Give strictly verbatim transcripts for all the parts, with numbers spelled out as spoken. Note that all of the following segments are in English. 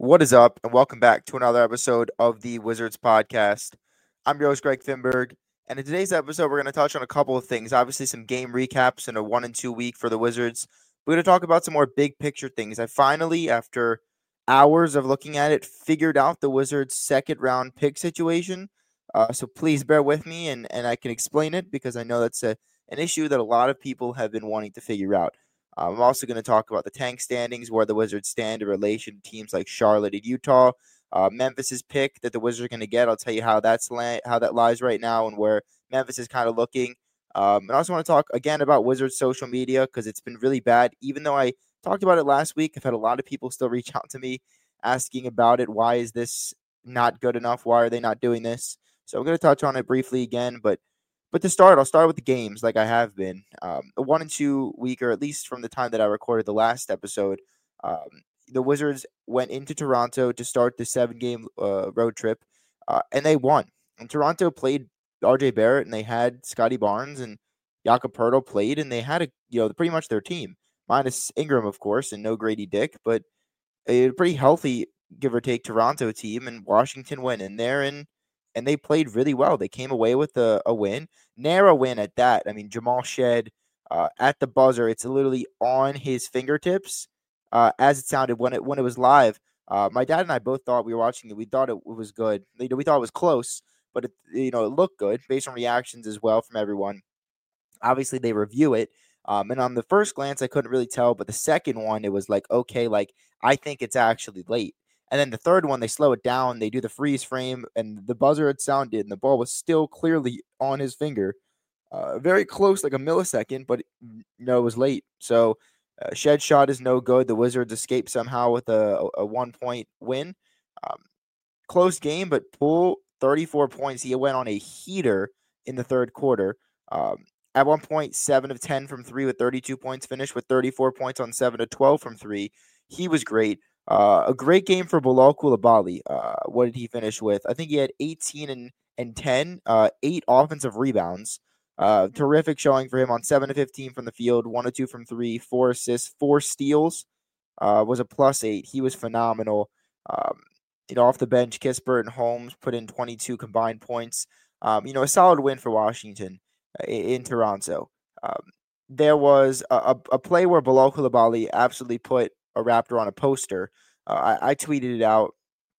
What is up, and welcome back to another episode of the Wizards Podcast. I'm your host, Greg Finberg, and in today's episode, we're going to touch on a couple of things. Obviously, some game recaps and a one and two week for the Wizards. We're going to talk about some more big picture things. I finally, after hours of looking at it, figured out the Wizards' second round pick situation. Uh, so please bear with me, and, and I can explain it because I know that's a, an issue that a lot of people have been wanting to figure out. Uh, I'm also going to talk about the tank standings, where the Wizards stand in relation to teams like Charlotte and Utah. Uh, Memphis's pick that the Wizards are going to get. I'll tell you how that's la- how that lies right now and where Memphis is kind of looking. Um, and I also want to talk again about Wizards social media because it's been really bad. Even though I talked about it last week, I've had a lot of people still reach out to me asking about it. Why is this not good enough? Why are they not doing this? So I'm going to touch on it briefly again, but but to start, I'll start with the games like I have been. Um, a one and two week, or at least from the time that I recorded the last episode, um, the Wizards went into Toronto to start the seven game uh, road trip, uh, and they won. And Toronto played R J Barrett, and they had Scotty Barnes, and Jakob Poeltl played, and they had a you know pretty much their team minus Ingram, of course, and no Grady Dick, but a pretty healthy, give or take, Toronto team. And Washington went in there and and they played really well. They came away with a, a win, narrow win at that. I mean, Jamal Shed uh, at the buzzer, it's literally on his fingertips, uh, as it sounded when it when it was live. Uh, my dad and I both thought we were watching it. We thought it was good. You know, we thought it was close, but it, you know, it looked good based on reactions as well from everyone. Obviously, they review it. Um, and on the first glance, I couldn't really tell, but the second one, it was like, okay, like I think it's actually late. And then the third one, they slow it down. They do the freeze frame, and the buzzer had sounded, and the ball was still clearly on his finger, uh, very close, like a millisecond, but you know, it was late. So uh, Shed shot is no good. The Wizards escaped somehow with a, a one point win. Um, Close game, but Poole thirty-four points. He went on a heater in the third quarter. Um, at one point, seven of ten from three with thirty-two points, finished with thirty-four points on seven of twelve from three. He was great. Uh, a great game for Bilal Coulibaly. Uh, what did he finish with? I think he had eighteen and, and ten, uh, eight offensive rebounds. Uh, terrific showing for him on seven of fifteen from the field, one of two from three, four assists, four steals. Uh, was a plus eight. He was phenomenal. Um, you know, off the bench, Kispert and Holmes put in twenty-two combined points. Um, you know, a solid win for Washington uh, in, in Toronto. Um, there was a, a, a play where Bilal Coulibaly absolutely put a Raptor on a poster. Uh, I, I tweeted it out.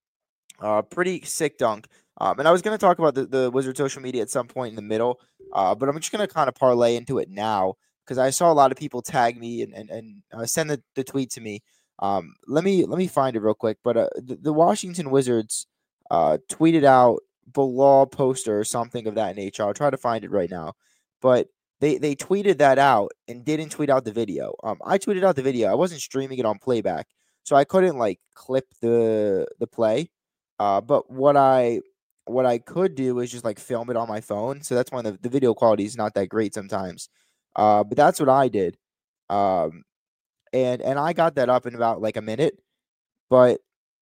Uh, pretty sick dunk. Um, and I was going to talk about the, the Wizard social media at some point in the middle, uh, but I'm just going to kind of parlay into it now because I saw a lot of people tag me and and, and uh, send the, the tweet to me. Um, let me let me find it real quick. But uh, the, the Washington Wizards uh, tweeted out Bilal poster or something of that nature. I'll try to find it right now. But they they tweeted that out and didn't tweet out the video. Um, I tweeted out the video. I wasn't streaming it on playback, so I couldn't like clip the the play. Uh, but what I what I could do is just like film it on my phone. So that's why the, the video quality is not that great sometimes. Uh, but that's what I did. Um, and and I got that up in about like a minute. But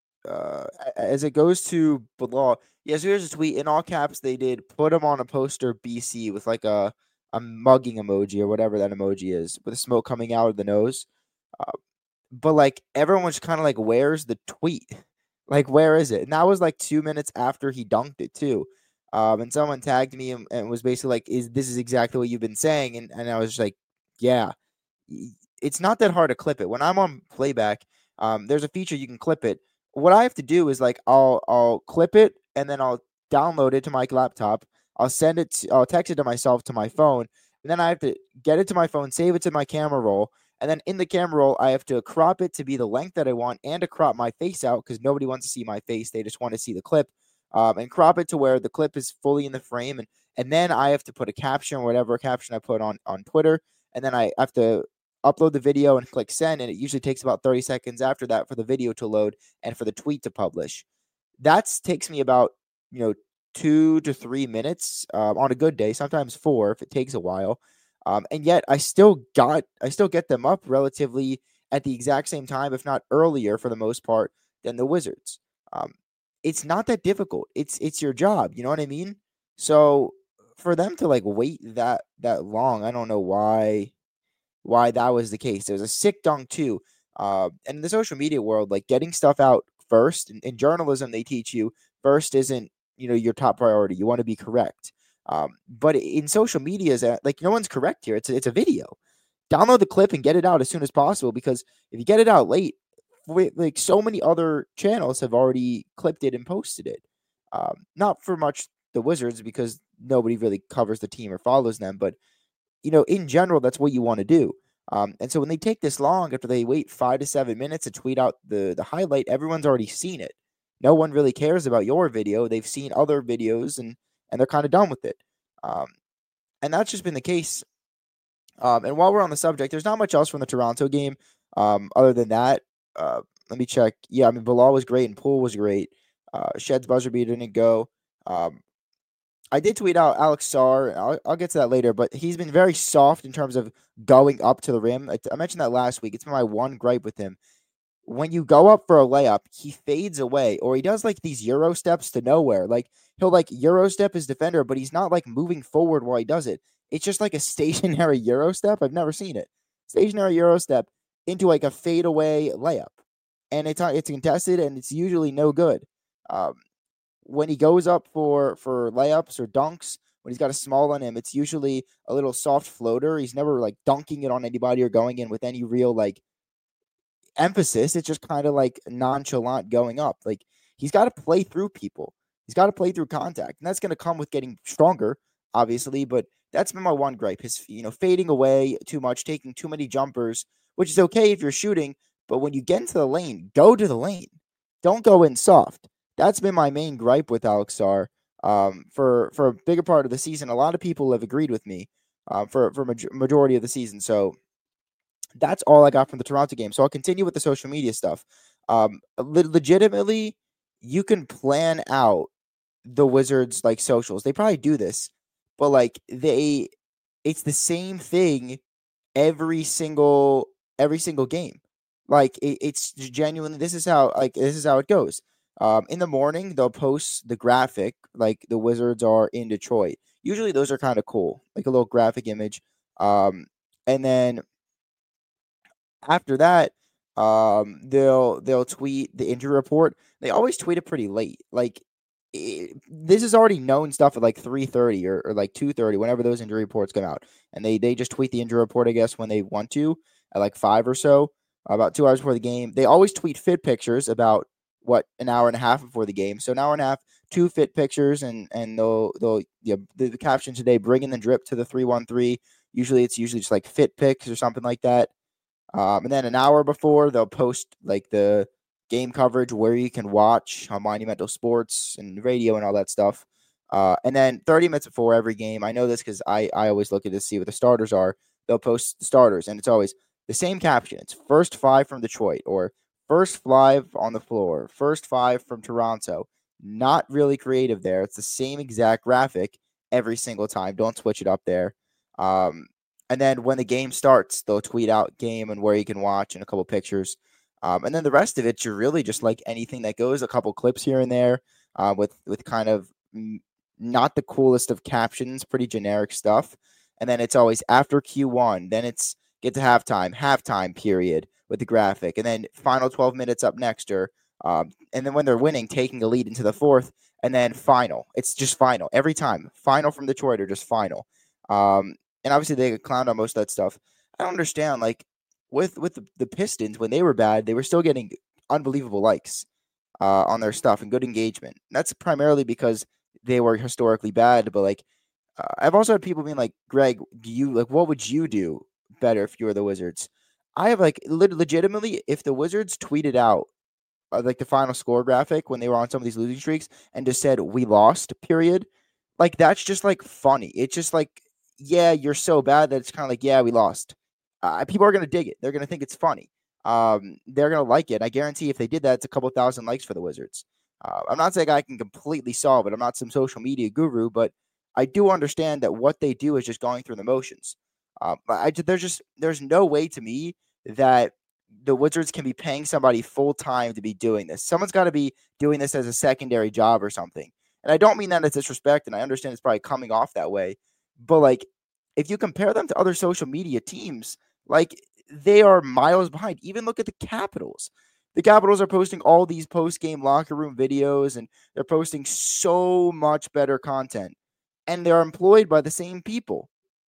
uh, as it goes to below, yeah. So here's a tweet in all caps. They did put him on a poster B C with like a a mugging emoji or whatever that emoji is, with the smoke coming out of the nose. Uh, but like everyone was kind of like, "Where's the tweet? Like, where is it?" And that was like two minutes after he dunked it too. Um, and someone tagged me and, and was basically like, "Is this is exactly what you've been saying?" And and I was just like, "Yeah." It's not that hard to clip it. When I'm on playback, um, there's a feature you can clip it. What I have to do is like I'll I'll clip it and then I'll download it to my laptop. I'll send it. To, I'll text it to myself to my phone, and then I have to get it to my phone, save it to my camera roll, and then in the camera roll, I have to crop it to be the length that I want and to crop my face out because nobody wants to see my face. They just want to see the clip, um, and crop it to where the clip is fully in the frame. And and then I have to put a caption or whatever caption I put on on Twitter, and then I have to upload the video and click send, and it usually takes about thirty seconds after that for the video to load and for the tweet to publish. That takes me about, you know, two to three minutes um, on a good day, sometimes four if it takes a while. Um, and yet I still got, I still get them up relatively at the exact same time, if not earlier for the most part, than the Wizards. Um, it's not that difficult. It's, it's your job. You know what I mean? So for them to like wait that, that long, I don't know why why that was the case. It was a sick dunk too. Uh, and in the social media world, like getting stuff out first. In, in journalism, they teach you first isn't, you know, your top priority. You want to be correct. Um, but in social media, is like no one's correct here. It's a, it's a video. Download the clip and get it out as soon as possible, because if you get it out late, like so many other channels have already clipped it and posted it. Um, not for much the Wizards, because nobody really covers the team or follows them, but you know, in general, that's what you want to do. Um, and so when they take this long, after they wait five to seven minutes to tweet out the the highlight, everyone's already seen it. No one really cares about your video. They've seen other videos, and and they're kind of done with it. Um, and that's just been the case. Um, and while we're on the subject, there's not much else from the Toronto game. Um, other than that, uh, let me check. Yeah, I mean, Bilal was great and Poole was great. Uh, Shed's buzzer beater didn't go. Um, I did tweet out Alex Sarr. I'll, I'll get to that later, but he's been very soft in terms of going up to the rim. I, I mentioned that last week. It's been my one gripe with him. When you go up for a layup, he fades away, or he does like these Euro steps to nowhere. Like he'll like Euro step his defender, but he's not like moving forward while he does it. It's just like a stationary Euro step. I've never seen it. Stationary Euro step into like a fadeaway layup. And it's it's contested, and it's usually no good. Um, when he goes up for, for layups or dunks, when he's got a small on him, it's usually a little soft floater. He's never like dunking it on anybody or going in with any real like emphasis. It's just kind of like nonchalant going up. Like he's got to play through people. He's got to play through contact, and that's going to come with getting stronger, obviously. But that's been my one gripe: his, you know, fading away too much, taking too many jumpers, which is okay if you're shooting, but when you get into the lane, go to the lane. Don't go in soft. That's been my main gripe with Alex Sarr. Um, for for a bigger part of the season, a lot of people have agreed with me. Uh, for for major- majority of the season, so that's all I got from the Toronto game. So I'll continue with the social media stuff. Um, le- legitimately, you can plan out the Wizards like socials. They probably do this, but like they, it's the same thing every single every single game. Like it, it's genuinely, this is how like this is how it goes. Um, in the morning they'll post the graphic like the Wizards are in Detroit. Usually those are kind of cool, like a little graphic image. Um, and then after that, um, they'll they'll tweet the injury report. They always tweet it pretty late. Like it, this is already known stuff at like three thirty or, or like two thirty, whenever those injury reports come out, and they they just tweet the injury report, I guess, when they want to at like five or so, about two hours before the game. They always tweet fit pictures about what an hour and a half before the game. So an hour and a half, two fit pictures, and and they'll they'll yeah the, the caption today: bringing the drip to the three one three. Usually it's usually just like fit pics or something like that. Um, and then an hour before, they'll post like the game coverage where you can watch on Monumental Sports and radio and all that stuff. Uh, and then thirty minutes before every game, I know this because I, I always look at to see what the starters are. They'll post the starters, and it's always the same caption. It's first five from Detroit, or first five on the floor, first five from Toronto. Not really creative there. It's the same exact graphic every single time. Don't switch it up there. Um, and then when the game starts, they'll tweet out game and where you can watch and a couple pictures. Um, and then the rest of it, you're really just like anything that goes, a couple clips here and there, uh, with with kind of not the coolest of captions, pretty generic stuff. And then it's always after Q one. Then it's get to halftime, halftime period with the graphic. And then final twelve minutes up next. Or, um, and then when they're winning, taking a lead into the fourth. And then final. It's just final every time. Final from Detroit or just final. Um, and obviously they get clowned on most of that stuff. I don't understand. Like with with the, the Pistons, when they were bad, they were still getting unbelievable likes uh, on their stuff and good engagement. And that's primarily because they were historically bad. But like, uh, I've also had people being like, Greg, do you like what would you do better if you were the Wizards? I have like le- legitimately, if the Wizards tweeted out uh, like the final score graphic when they were on some of these losing streaks and just said we lost, period. Like that's just like funny. It's just like, yeah, you're so bad that it's kind of like, yeah, we lost. Uh, people are gonna dig it. They're gonna think it's funny. Um, they're gonna like it. I guarantee if they did that, it's a couple thousand likes for the Wizards. Uh, I'm not saying I can completely solve it. I'm not some social media guru, but I do understand that what they do is just going through the motions. Um, I, there's just there's no way to me that the Wizards can be paying somebody full time to be doing this. Someone's got to be doing this as a secondary job or something. And I don't mean that as disrespect, and I understand it's probably coming off that way. But like, if you compare them to other social media teams, like they are miles behind. Even look at the Capitals. The Capitals are posting all these post-game locker room videos, and they're posting so much better content. And they're employed by the same people.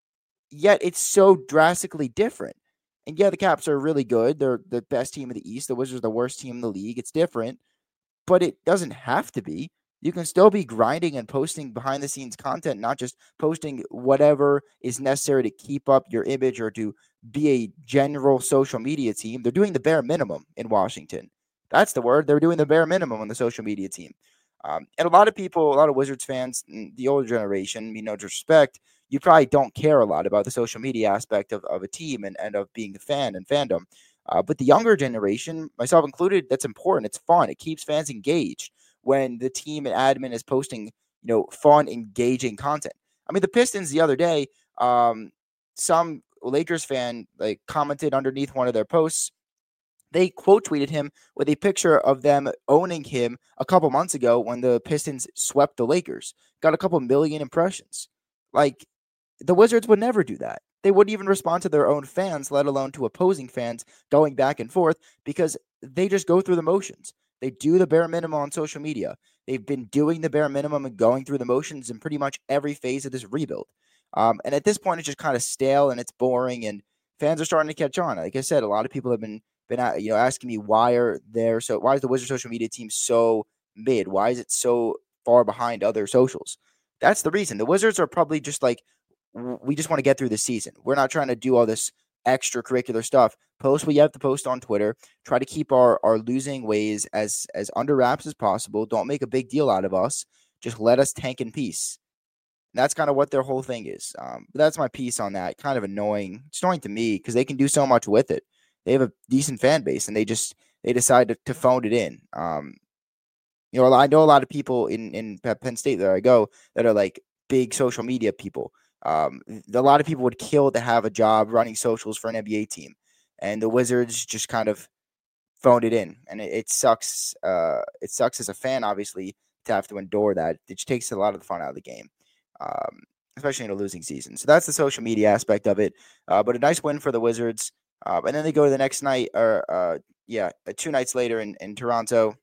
Yet it's so drastically different. And yeah, the Caps are really good. They're the best team in the East. The Wizards are the worst team in the league. It's different, but it doesn't have to be. You can still be grinding and posting behind the scenes content, not just posting whatever is necessary to keep up your image or to be a general social media team. They're doing the bare minimum in Washington. That's the word. They're doing the bare minimum on the social media team. Um, and a lot of people, a lot of Wizards fans, the older generation, you know, disrespect, you probably don't care a lot about the social media aspect of, of a team and, and of being a fan and fandom. Uh, but the younger generation, myself included, that's important. It's fun. It keeps fans engaged when the team and admin is posting, you know, fun, engaging content. I mean, the Pistons the other day, um, some Lakers fan like commented underneath one of their posts. They quote tweeted him with a picture of them owning him a couple months ago when the Pistons swept the Lakers. Got a couple million impressions. Like, the Wizards would never do that. They wouldn't even respond to their own fans, let alone to opposing fans going back and forth, because they just go through the motions. They do the bare minimum on social media. They've been doing the bare minimum and going through the motions in pretty much every phase of this rebuild. Um, and at this point, it's just kind of stale and it's boring, and fans are starting to catch on. Like I said, a lot of people have been been you know asking me why are there so why is the Wizards social media team so mid? Why is it so far behind other socials? That's the reason. The Wizards are probably just like, we just want to get through the season. We're not trying to do all this extracurricular stuff. Post what you have to post on Twitter. Try to keep our, our losing ways as as under wraps as possible. Don't make a big deal out of us. Just let us tank in peace. And that's kind of what their whole thing is. Um, but that's my piece on that. Kind of annoying. It's annoying to me because they can do so much with it. They have a decent fan base, and they just they decide to, to phone it in. Um, you know, I know a lot of people in in Penn State that I go that are like big social media people. Um, a lot of people would kill to have a job running socials for an N B A team, and the Wizards just kind of phoned it in, and it, it sucks. Uh, it sucks as a fan, obviously, to have to endure that. It just takes a lot of the fun out of the game, um, especially in a losing season. So that's the social media aspect of it. Uh, but a nice win for the Wizards, uh, and then they go to the next night, or uh, yeah, two nights later in in Toronto.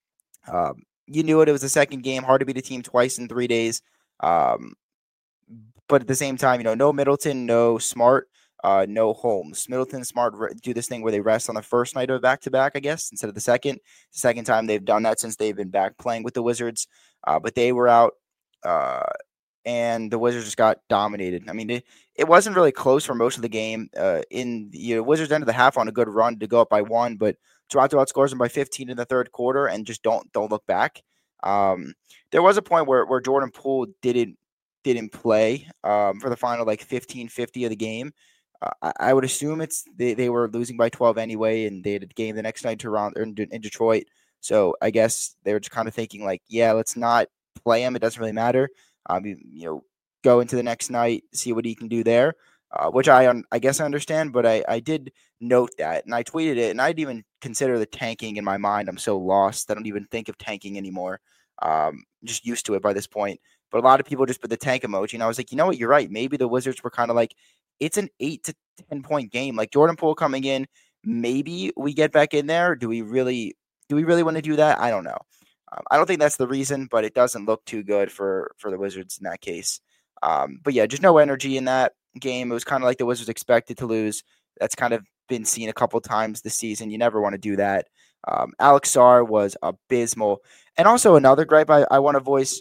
Um, you knew it. It was the second game. Hard to beat a team twice in three days. Um, but at the same time, you know, no Middleton, no Smart, uh, no Holmes. Middleton and Smart re- do this thing where they rest on the first night of back to back, I guess, instead of the second. The second time they've done that since they've been back playing with the Wizards. Uh, but they were out, uh, and the Wizards just got dominated. I mean, it, it wasn't really close for most of the game. Uh, in the you know, Wizards ended the half on a good run to go up by one, but Toronto outscores them by fifteen in the third quarter and just don't don't look back. Um, there was a point where where Jordan Poole didn't didn't play um, for the final like fifteen fifty of the game. Uh, I, I would assume it's they, they were losing by twelve anyway, and they had a game the next night in Toronto in, in Detroit. So I guess they were just kind of thinking like, yeah, let's not play him. It doesn't really matter. Um, you, you know, go into the next night, see what he can do there. Uh, which I um, I guess I understand, but I, I did note that, and I tweeted it, and I didn't even consider the tanking in my mind. I'm so lost. I don't even think of tanking anymore. Um, just used to it by this point. But a lot of people just put the tank emoji, and I was like, you know what, you're right. Maybe the Wizards were kind of like, it's an eight to ten point game. Like Jordan Poole coming in, maybe we get back in there. Do we really? Do we really want to do that? I don't know. Um, I don't think that's the reason, but it doesn't look too good for for the Wizards in that case. Um, but yeah, just no energy in that game. It was kind of like the Wizards expected to lose. That's kind of been seen a couple times this season. You never want to do that. Um, Alex Sarr was abysmal. And also another gripe I, I want to voice.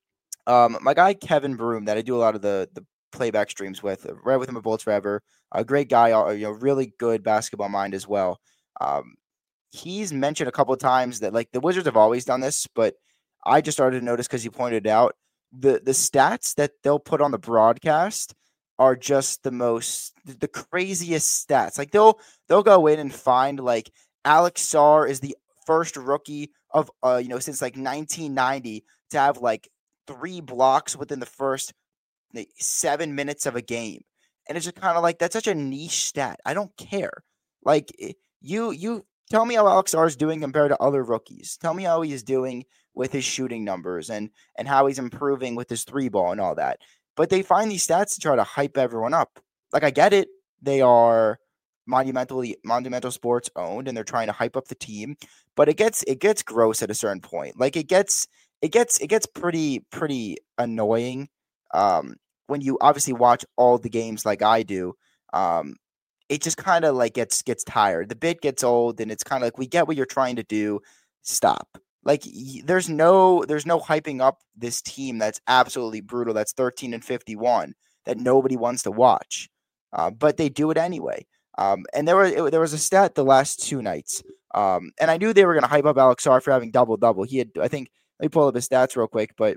Um, my guy Kevin Broom, that I do a lot of the the playback streams with, read with him at Bolts Forever. A great guy, uh, you know, really good basketball mind as well. Um, he's mentioned a couple of times that like the Wizards have always done this, but I just started to notice because he pointed it out. The the stats that they'll put on the broadcast are just the most the craziest stats. Like they'll they'll go in and find like Alex Sarr is the first rookie of uh you know since like nineteen ninety to have like three blocks within the first like, seven minutes of a game. And it's just kind of like that's such a niche stat. I don't care. Like you you tell me how Alex Sarr is doing compared to other rookies. Tell me how he's doing with his shooting numbers and and how he's improving with his three ball and all that. But they find these stats to try to hype everyone up. Like I get it. They are Monumental Monumental Sports owned, and they're trying to hype up the team. But it gets it gets gross at a certain point. Like it gets it gets it gets pretty pretty annoying um, when you obviously watch all the games like I do. Um, it just kind of like gets gets tired. The bit gets old, and it's kind of like we get what you're trying to do. Stop. Like y- there's no there's no hyping up this team that's absolutely brutal. That's thirteen and fifty-one that nobody wants to watch, uh, but they do it anyway. Um, and there was it, there was a stat the last two nights, um, and I knew they were going to hype up Alex Sarr for having double double. He had, I think, let me pull up his stats real quick, but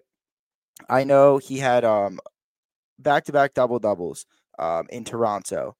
I know he had um back to back double doubles um in Toronto.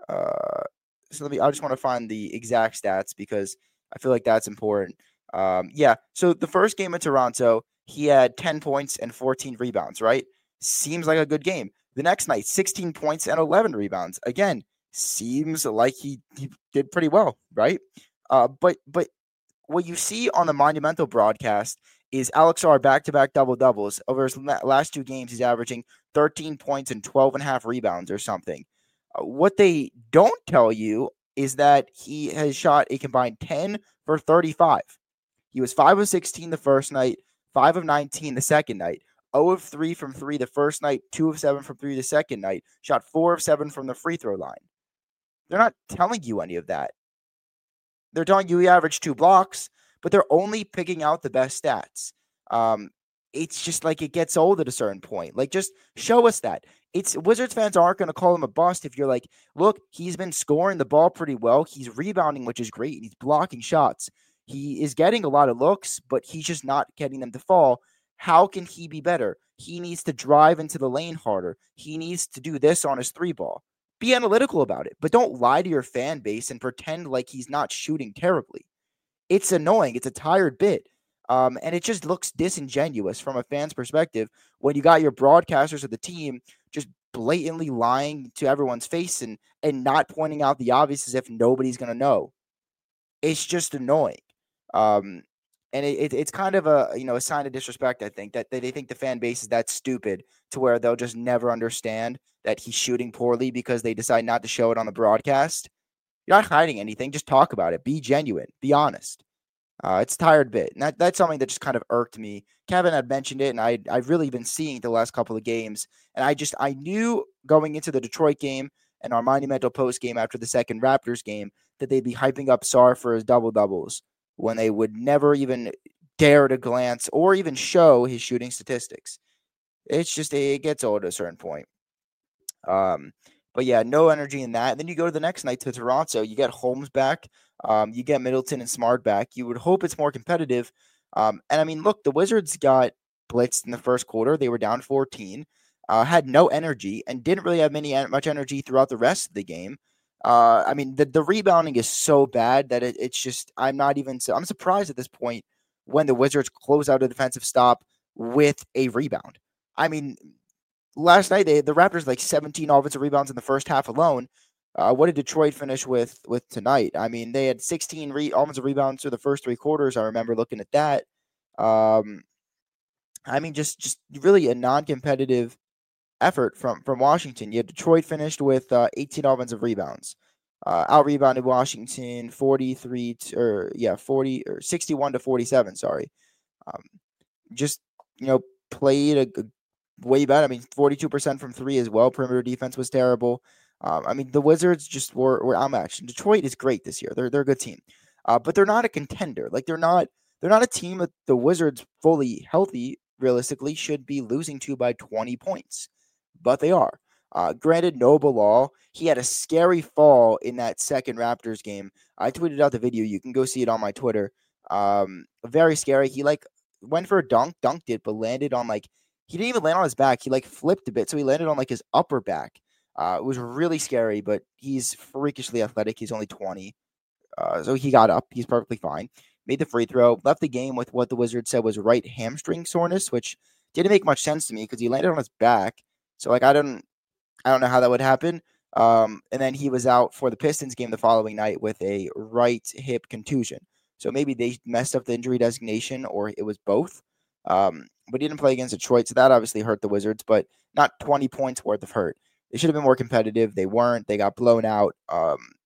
Uh, so let me. I just want to find the exact stats because I feel like that's important. Um, yeah. So the first game in Toronto, he had ten points and fourteen rebounds. Right, seems like a good game. The next night, sixteen points and eleven rebounds. Again, seems like he, he did pretty well. Right. Uh, but but what you see on the Monumental broadcast is Alex Sarr back-to-back double-doubles. Over his last two games, he's averaging thirteen points and twelve and a half rebounds or something. Uh, what they don't tell you is that he has shot a combined ten for thirty-five. He was five of sixteen the first night, five of nineteen the second night, zero of three from three the first night, two of seven from three the second night, shot four of seven from the free throw line. They're not telling you any of that. They're telling you he averaged two blocks, but they're only picking out the best stats. Um, it's just like it gets old at a certain point. Like, just show us that. It's Wizards fans aren't going to call him a bust if you're like, look, he's been scoring the ball pretty well. He's rebounding, which is great. He's blocking shots. He is getting a lot of looks, but he's just not getting them to fall. How can he be better? He needs to drive into the lane harder. He needs to do this on his three ball. Be analytical about it, but don't lie to your fan base and pretend like he's not shooting terribly. It's annoying. It's a tired bit. Um, and it just looks disingenuous from a fan's perspective when you got your broadcasters of the team just blatantly lying to everyone's face and, and not pointing out the obvious as if nobody's going to know. It's just annoying. Um, and it, it, it's kind of a, you know, a sign of disrespect, I think, that, that they think the fan base is that stupid to where they'll just never understand that he's shooting poorly because they decide not to show it on the broadcast. You're not hiding anything. Just talk about it. Be genuine. Be honest. Uh, it's a tired bit. And that, that's something that just kind of irked me. Kevin had mentioned it, and I, I've really been seeing the last couple of games. And I just, I knew going into the Detroit game and our monumental post game after the second Raptors game that they'd be hyping up Sarr for his double-doubles when they would never even dare to glance or even show his shooting statistics. It's just, it gets old at a certain point. Um, but yeah, no energy in that. And then you go to the next night to Toronto. You get Holmes back. Um, you get Middleton and Smart back. You would hope it's more competitive. Um, and I mean, look, the Wizards got blitzed in the first quarter. They were down fourteen, uh, had no energy, and didn't really have many much energy throughout the rest of the game. Uh, I mean, the, the rebounding is so bad that it, it's just, I'm not even, I'm surprised at this point when the Wizards close out a defensive stop with a rebound. I mean, last night, they the Raptors like seventeen offensive rebounds in the first half alone. Uh, what did Detroit finish with with tonight? I mean, they had sixteen re- offensive rebounds through the first three quarters. I remember looking at that. Um, I mean, just just really a non-competitive effort from from Washington. You had Detroit finished with uh, eighteen offensive rebounds. Uh, out rebounded Washington forty-three to, or yeah forty or sixty-one to forty-seven. Sorry, um, just you know played a, a way better. I mean, forty-two percent from three as well. Perimeter defense was terrible. Um, I mean, the Wizards just were, were outmatched. Detroit is great this year. They're they're a good team, uh, but they're not a contender. Like they're not they're not a team that the Wizards fully healthy realistically should be losing to by twenty points, but they are. Uh, granted, no Bilal. He had a scary fall in that second Raptors game. I tweeted out the video. You can go see it on my Twitter. Um, very scary. He like went for a dunk, dunked it, but landed on like he didn't even land on his back. He like flipped a bit, so he landed on like his upper back. Uh, it was really scary, but he's freakishly athletic. He's only twenty, uh, so he got up. He's perfectly fine. Made the free throw. Left the game with what the Wizards said was right hamstring soreness, which didn't make much sense to me because he landed on his back. So like I don't, I don't know how that would happen. Um, and then he was out for the Pistons game the following night with a right hip contusion. So maybe they messed up the injury designation, or it was both. Um, but he didn't play against Detroit, so that obviously hurt the Wizards, but not twenty points worth of hurt. They should have been more competitive. They weren't. They got blown out. Um,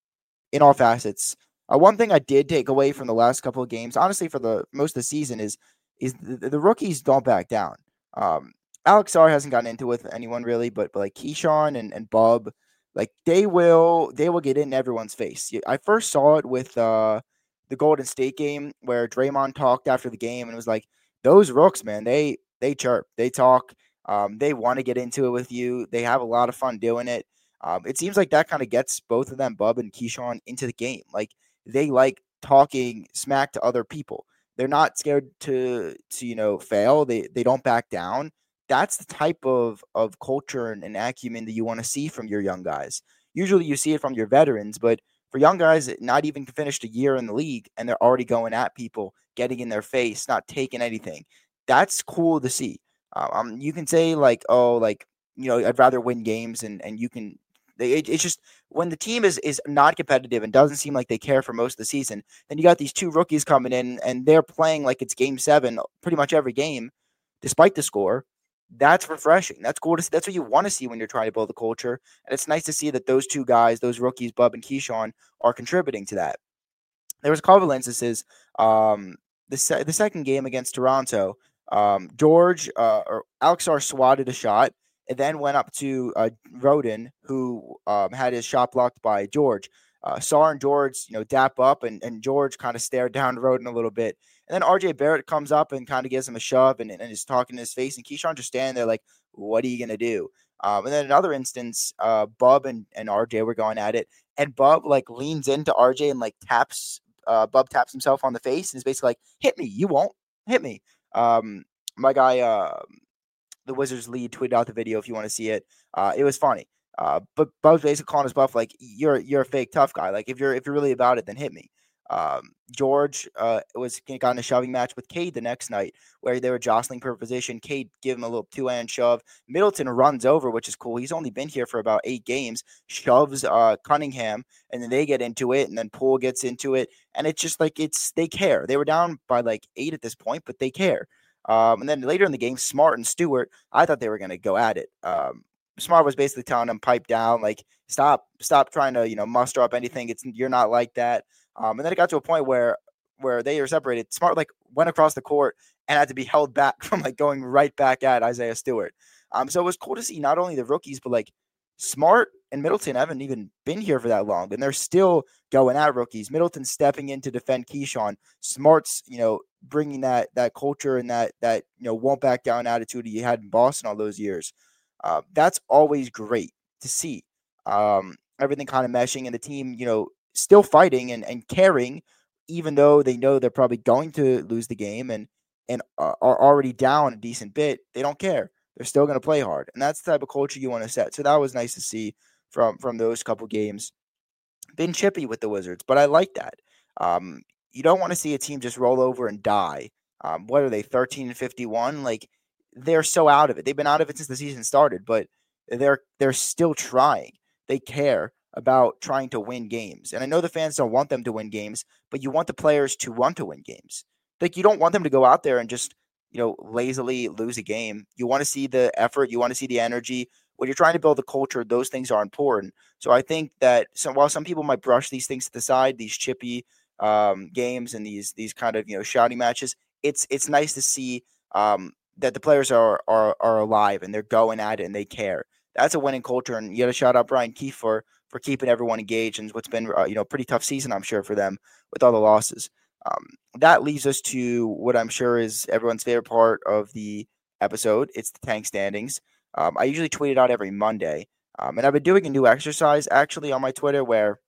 in all facets. Uh, one thing I did take away from the last couple of games, honestly, for the most of the season, is is the, the rookies don't back down. Um, Alex Sarr hasn't gotten into it with anyone really, but but like Keyshawn and, and Bub, like they will they will get in everyone's face. I first saw it with uh, the Golden State game where Draymond talked after the game and was like, "Those rooks, man, they they chirp, they talk, um, they want to get into it with you. They have a lot of fun doing it." Um, it seems like that kind of gets both of them, Bub and Keyshawn, into the game. Like they like talking smack to other people. They're not scared to to you know fail. They they don't back down. That's the type of of culture and, and acumen that you want to see from your young guys. Usually you see it from your veterans, but for young guys not even finished a year in the league and they're already going at people, getting in their face, not taking anything. That's cool to see. Uh, um, you can say like, oh, like you know, I'd rather win games, and and you can. It, it's just when the team is is not competitive and doesn't seem like they care for most of the season, then you got these two rookies coming in and they're playing like it's game seven pretty much every game, despite the score. That's refreshing. That's cool to see. That's what you want to see when you're trying to build a culture. And it's nice to see that those two guys, those rookies, Bub and Keyshawn, are contributing to that. There was a couple of instances. Um, the se- the second game against Toronto, um, George uh, or Alex Sarr swatted a shot and then went up to uh, Roden, who um, had his shot blocked by George. Uh, Sarr and George, you know, dap up, and, and George kind of stared down Roden a little bit. And then R J Barrett comes up and kind of gives him a shove and, and is talking in his face. And Keyshawn just standing there like, what are you going to do? Um, and then another instance, uh, Bub and, and R J were going at it. And Bub like leans into R J and like taps uh, Bub taps himself on the face and is basically like, hit me. You won't hit me. Um, my guy, uh, the Wizards lead, tweeted out the video if you want to see it. Uh, it was funny. Uh, but Bub's basically calling his bluff like, you're you're a fake tough guy. Like if you're if you're really about it, then hit me. Um, George uh, was got in a shoving match with Cade the next night where they were jostling for position. Cade gave him a little two-hand shove. Middleton runs over, which is cool. He's only been here for about eight games. Shoves uh, Cunningham, and then they get into it, and then Poole gets into it, and it's just like it's they care. They were down by like eight at this point, but they care. Um, and then later in the game, Smart and Stewart, I thought they were going to go at it. Um, Smart was basically telling him, pipe down, like stop, stop trying to you know muster up anything. It's you're not like that. Um, and then it got to a point where where they were separated. Smart like went across the court and had to be held back from like going right back at Isaiah Stewart. Um, so it was cool to see not only the rookies but like Smart and Middleton haven't even been here for that long, and they're still going at rookies. Middleton stepping in to defend Keyshawn. Smart's you know bringing that that culture and that that you know won't back down attitude he had in Boston all those years. Uh, that's always great to see. Um, everything kind of meshing and the team, you know, still fighting and, and caring, even though they know they're probably going to lose the game and and uh, are already down a decent bit. They don't care. They're still going to play hard, and that's the type of culture you want to set. So that was nice to see from from those couple games. Been chippy with the Wizards, but I like that. Um, you don't want to see a team just roll over and die. Um, what are they, thirteen and fifty-one? Like they're so out of it. They've been out of it since the season started, but they're they're still trying. They care about trying to win games. And I know the fans don't want them to win games, but you want the players to want to win games. Like you don't want them to go out there and just, you know, lazily lose a game. You want to see the effort, you want to see the energy. When you're trying to build a culture, those things are important. So I think that some, while some people might brush these things to the side, these chippy um, games and these these kind of you know shouting matches, it's it's nice to see um, that the players are, are are alive and they're going at it and they care. That's a winning culture, and you got to shout out Brian Keefe for for keeping everyone engaged and what's been uh, you know pretty tough season, I'm sure, for them with all the losses. Um, that leads us to what I'm sure is everyone's favorite part of the episode. It's the tank standings. Um, I usually tweet it out every Monday, um, and I've been doing a new exercise actually on my Twitter where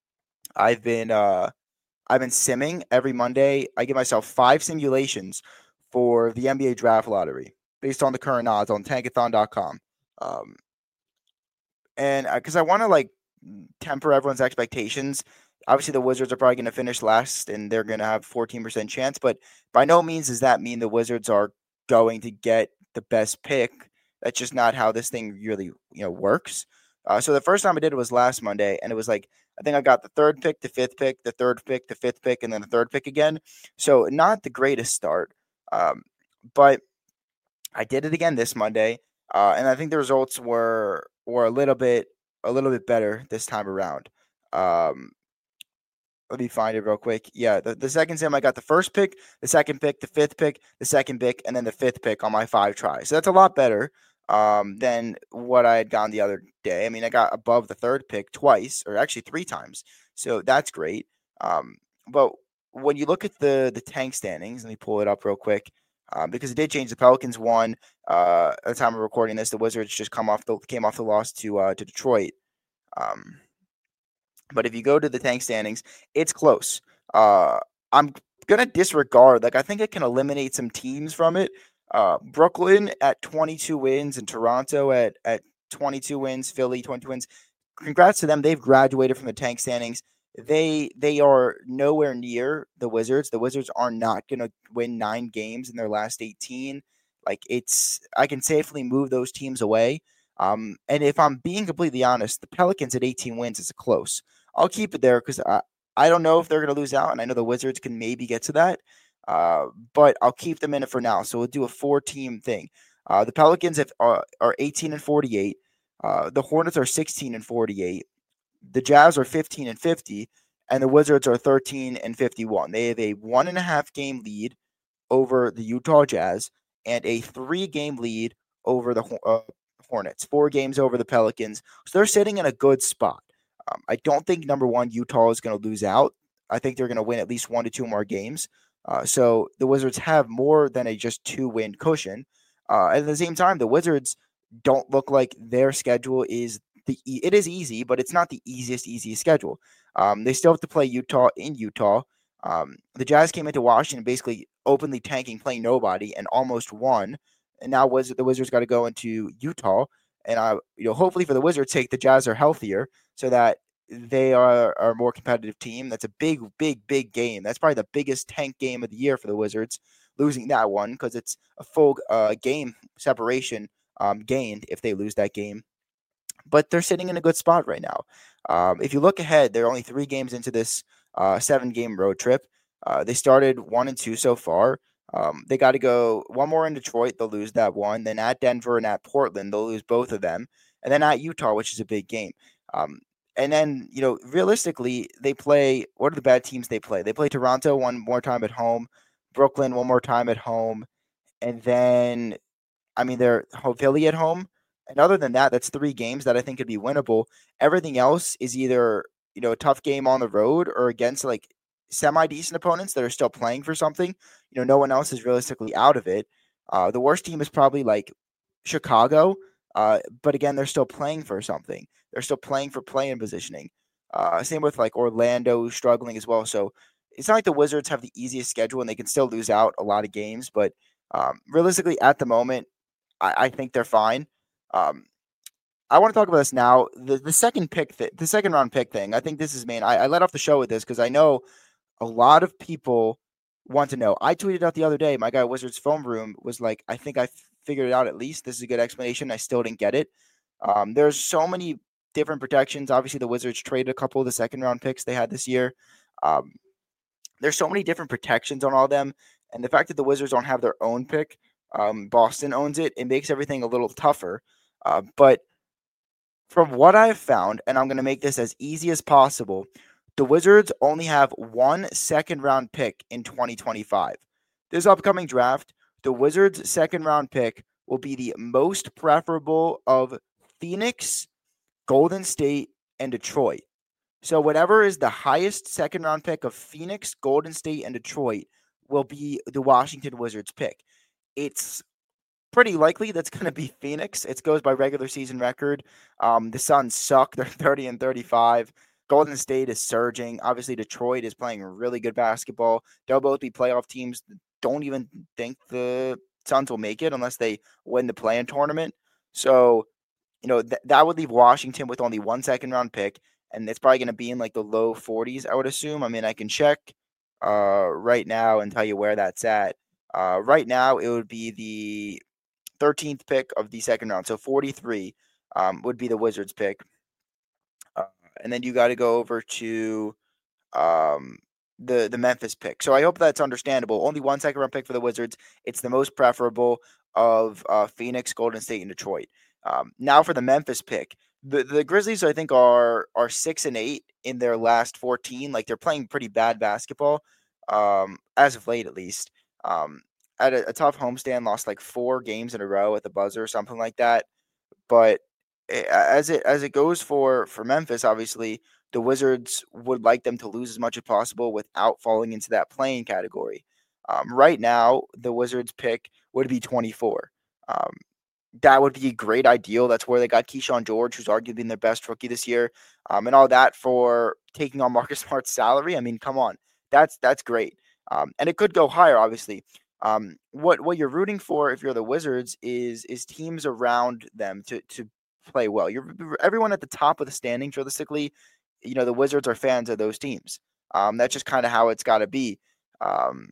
I've been uh, I've been simming every Monday. I give myself five simulations for the N B A draft lottery based on the current odds on tankathon dot com. Um, and because I want to like temper everyone's expectations. Obviously, the Wizards are probably going to finish last, and they're going to have fourteen percent chance. But by no means does that mean the Wizards are going to get the best pick. That's just not how this thing really, you know, works. Uh, so the first time I did it was last Monday, and it was like I think I got the third pick, the fifth pick, the third pick, the fifth pick, and then the third pick again. So not the greatest start, um, but I did it again this Monday, uh, and I think the results were were a little bit a little bit better this time around. Um, let me find it real quick. Yeah, the, the second sim, I got the first pick, the second pick, the fifth pick, the second pick, and then the fifth pick on my five tries. So that's a lot better um, than what I had gotten the other day. I mean, I got above the third pick twice, or actually three times. So that's great. Um, but when you look at the the tank standings, let me pull it up real quick um, because it did change. The Pelicans won uh, at the time of recording this. The Wizards just come off the came off the loss to uh, to Detroit. Um, but if you go to the tank standings, it's close. Uh, I'm gonna disregard. Like I think it can eliminate some teams from it. Uh, Brooklyn at twenty-two wins and Toronto at at twenty-two wins. Philly twenty-two wins. Congrats to them. They've graduated from the tank standings. They they are nowhere near the Wizards. The Wizards are not gonna win nine games in their last eighteen. Like it's, I can safely move those teams away. Um, and if I'm being completely honest, the Pelicans at eighteen wins is close. I'll keep it there because I, I don't know if they're going to lose out, and I know the Wizards can maybe get to that, uh, but I'll keep them in it for now. So we'll do a four-team thing. Uh, the Pelicans have, are, are eighteen and forty-eight. Uh, the Hornets are sixteen and forty-eight. The Jazz are fifteen and fifty, and the Wizards are thirteen and fifty-one. They have a one and a half game lead over the Utah Jazz and a three-game lead over the uh, Hornets, four games over the Pelicans. So they're sitting in a good spot. Um, I don't think, number one, Utah is going to lose out. I think they're going to win at least one to two more games. Uh, so the Wizards have more than a just two-win cushion. Uh, at the same time, the Wizards don't look like their schedule is the e- it is easy, but it's not the easiest, easiest schedule. Um, they still have to play Utah in Utah. Um, the Jazz came into Washington basically openly tanking, playing nobody, and almost won. And now Wiz- the Wizards got to go into Utah. And I, you know, hopefully for the Wizards' sake, the Jazz are healthier so that they are, are a more competitive team. That's a big, big, big game. That's probably the biggest tank game of the year for the Wizards, losing that one because it's a full uh, game separation um, gained if they lose that game. But they're sitting in a good spot right now. Um, if you look ahead, they're only three games into this uh, seven-game road trip. Uh, they started one and two so far. Um, they got to go one more in Detroit. They'll lose that one. Then at Denver and at Portland, they'll lose both of them. And then at Utah, which is a big game. Um, and then, you know, realistically, they play – what are the bad teams they play? They play Toronto one more time at home, Brooklyn one more time at home, and then, I mean, they're Philly at home. And other than that, that's three games that I think could be winnable. Everything else is either, you know, a tough game on the road or against like semi-decent opponents that are still playing for something. You know, no one else is realistically out of it. Uh, the worst team is probably like Chicago, uh, but again, they're still playing for something. They're still playing for play-in positioning. Uh, same with like Orlando struggling as well. So it's not like the Wizards have the easiest schedule and they can still lose out a lot of games. But um, realistically, at the moment, I, I think they're fine. Um, I want to talk about this now. The the second pick, th- the second round pick thing. I think this is main. I, I let off the show with this because I know a lot of people want to know. I tweeted out the other day. My guy Wizards Film Room was like, "I think I f- figured it out. At least this is a good explanation." I still didn't get it. Um, there's so many different protections. Obviously, the Wizards traded a couple of the second round picks they had this year. Um, there's so many different protections on all of them, and the fact that the Wizards don't have their own pick, um, Boston owns it. It makes everything a little tougher. Uh, but from what I've found, and I'm going to make this as easy as possible, the Wizards only have one second round pick in twenty twenty-five. This upcoming draft, the Wizards' second round pick will be the most preferable of Phoenix, Golden State, and Detroit. So whatever is the highest second round pick of Phoenix, Golden State, and Detroit will be the Washington Wizards pick. It's pretty likely that's going to be Phoenix. It goes by regular season record. Um, the Suns suck. They're thirty and thirty-five. Golden State is surging. Obviously, Detroit is playing really good basketball. They'll both be playoff teams. Don't even think the Suns will make it unless they win the play-in tournament. So, you know, th- that would leave Washington with only one second round pick, and it's probably going to be in like the low forties, I would assume. I mean, I can check uh, right now and tell you where that's at. Uh, right now, it would be the thirteenth pick of the second round. So forty-three um, would be the Wizards pick. Uh, and then you got to go over to um, the, the Memphis pick. So I hope that's understandable. Only one second round pick for the Wizards. It's the most preferable of uh, Phoenix, Golden State, and Detroit. Um, now for the Memphis pick. The the Grizzlies, I think, are are six and eight in their last fourteen. Like they're playing pretty bad basketball, um, as of late at least. Um, at a, a tough homestand, lost like four games in a row at the buzzer or something like that. But a- as it as it goes for for Memphis, obviously the Wizards would like them to lose as much as possible without falling into that playing category. Um, right now, the Wizards pick would be twenty-four. Um, that would be a great ideal. That's where they got Keyshawn George, who's arguably their best rookie this year, um, and all that for taking on Marcus Smart's salary. I mean, come on, that's that's great, um, and it could go higher, obviously. Um, what what you're rooting for if you're the Wizards is is teams around them to to play well. You're everyone at the top of the standings, realistically. You know, the Wizards are fans of those teams. Um, that's just kind of how it's got to be. Um,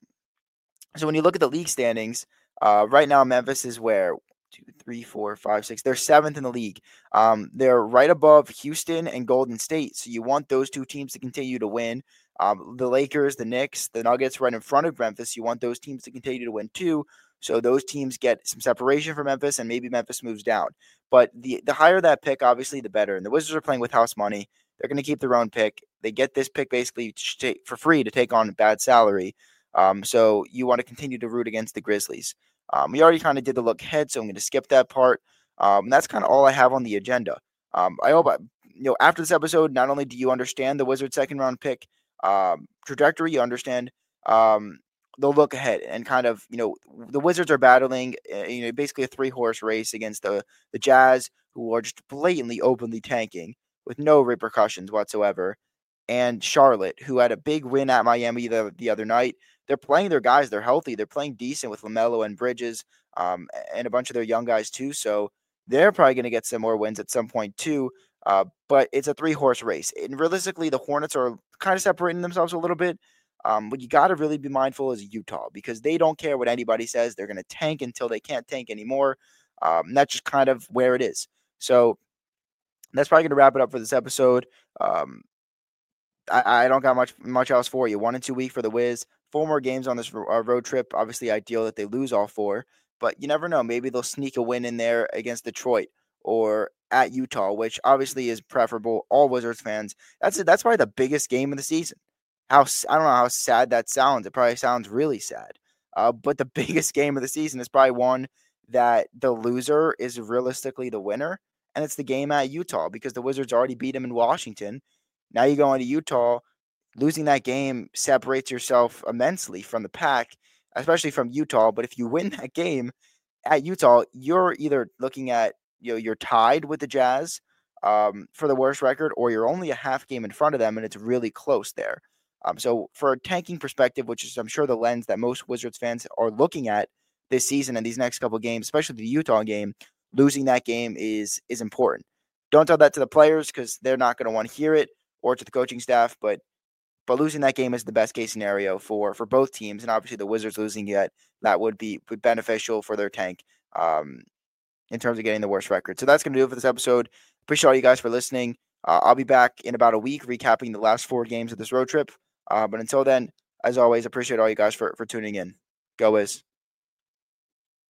so when you look at the league standings, uh, right now Memphis is where two, three, four, five, six. They're seventh in the league. Um, they're right above Houston and Golden State. So you want those two teams to continue to win. Um, the Lakers, the Knicks, the Nuggets, right in front of Memphis. You want those teams to continue to win too. So those teams get some separation from Memphis, and maybe Memphis moves down. But the the higher that pick, obviously, the better. And the Wizards are playing with house money. They're going to keep their own pick. They get this pick basically for free to take on bad salary. Um, so you want to continue to root against the Grizzlies. Um, we already kind of did the look ahead, so I'm going to skip that part. Um, that's kind of all I have on the agenda. Um, I hope I, you know after this episode, not only do you understand the Wizards' second round pick um, trajectory, you understand um, the look ahead and kind of you know the Wizards are battling uh, you know basically a three horse race against the the Jazz, who are just blatantly openly tanking with no repercussions whatsoever, and Charlotte, who had a big win at Miami the, the other night. They're playing their guys. They're healthy. They're playing decent with LaMelo and Bridges, um, and a bunch of their young guys too. So they're probably going to get some more wins at some point too. Uh, but it's a three horse race, and realistically, the Hornets are kind of separating themselves a little bit. Um, what you got to really be mindful is Utah, because they don't care what anybody says. They're going to tank until they can't tank anymore. Um, that's just kind of where it is. So that's probably going to wrap it up for this episode. Um, I, I don't got much much else for you. One and two week for the Wiz. Four more games on this uh, road trip. Obviously, ideal that they lose all four, but you never know. Maybe they'll sneak a win in there against Detroit or at Utah, which obviously is preferable. All Wizards fans. That's it. That's probably the biggest game of the season. How I don't know how sad that sounds. It probably sounds really sad. Uh, but the biggest game of the season is probably one that the loser is realistically the winner, and it's the game at Utah, because the Wizards already beat them in Washington. Now you go into Utah, losing that game separates yourself immensely from the pack, especially from Utah. But if you win that game at Utah, you're either looking at, you know, you're tied with the Jazz um, for the worst record, or you're only a half game in front of them, and it's really close there. Um, so for a tanking perspective, which is I'm sure the lens that most Wizards fans are looking at this season and these next couple of games, especially the Utah game, losing that game is is important. Don't tell that to the players, because they're not going to want to hear it, or to the coaching staff, but but losing that game is the best case scenario for for both teams, and obviously the Wizards losing it, that would be beneficial for their tank um, in terms of getting the worst record. So that's going to do it for this episode. Appreciate all you guys for listening. Uh, I'll be back in about a week recapping the last four games of this road trip. Uh, but until then, as always, appreciate all you guys for for tuning in. Go Wiz.